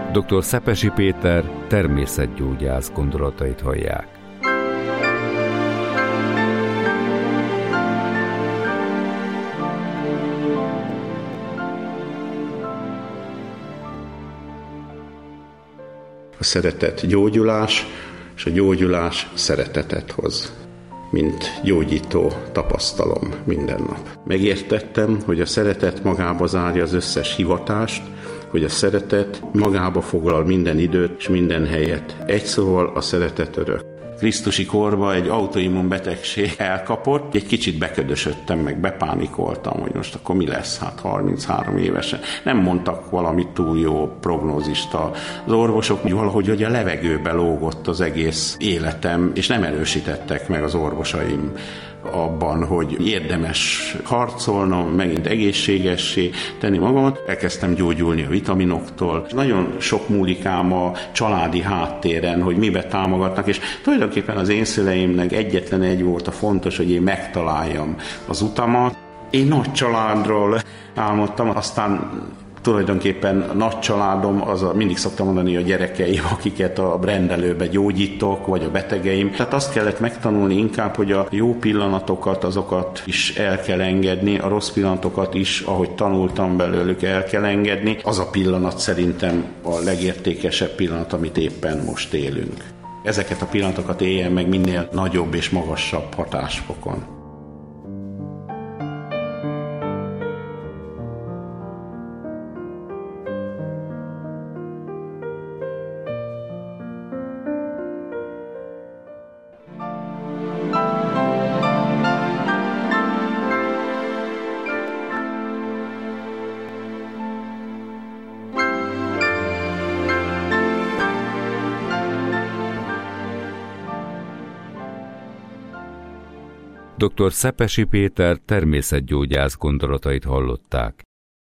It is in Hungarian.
Dr. Szepesi Péter természetgyógyász gondolatait hallják. A szeretet gyógyulás, és a gyógyulás szeretetet hoz. Mint gyógyító tapasztalom minden nap. Megértettem, hogy a szeretet magába zárja az összes hivatást, hogy a szeretet magába foglal minden időt és minden helyet. Egy szóval a szeretet örök. Krisztusi korban egy autoimmun betegség elkapott, egy kicsit beködösödtem, meg bepánikoltam, hogy most akkor mi lesz, 33 évesen. Nem mondtak valami túl jó prognózist az orvosok, valahogy hogy a levegőbe lógott az egész életem, és nem erősítettek meg az orvosaim abban, hogy érdemes harcolnom, megint egészségessé tenni magamat. Elkezdtem gyógyulni a vitaminoktól. Nagyon sok múlik ám a családi háttéren, hogy mibe támogatnak, és tulajdonképpen az én szüleimnek egyetlen egy volt a fontos, hogy én megtaláljam az utamat. Én nagy családról álmodtam, aztán tulajdonképpen a nagy családom, mindig szoktam mondani a gyerekeim, akiket a rendelőbe gyógyítok, vagy a betegeim. Tehát azt kellett megtanulni inkább, hogy a jó pillanatokat, azokat is el kell engedni, a rossz pillanatokat is, ahogy tanultam belőlük, el kell engedni. Az a pillanat szerintem a legértékesebb pillanat, amit éppen most élünk. Ezeket a pillanatokat éljen meg minél nagyobb és magasabb hatásfokon. Dr. Szepesi Péter természetgyógyász gondolatait hallották.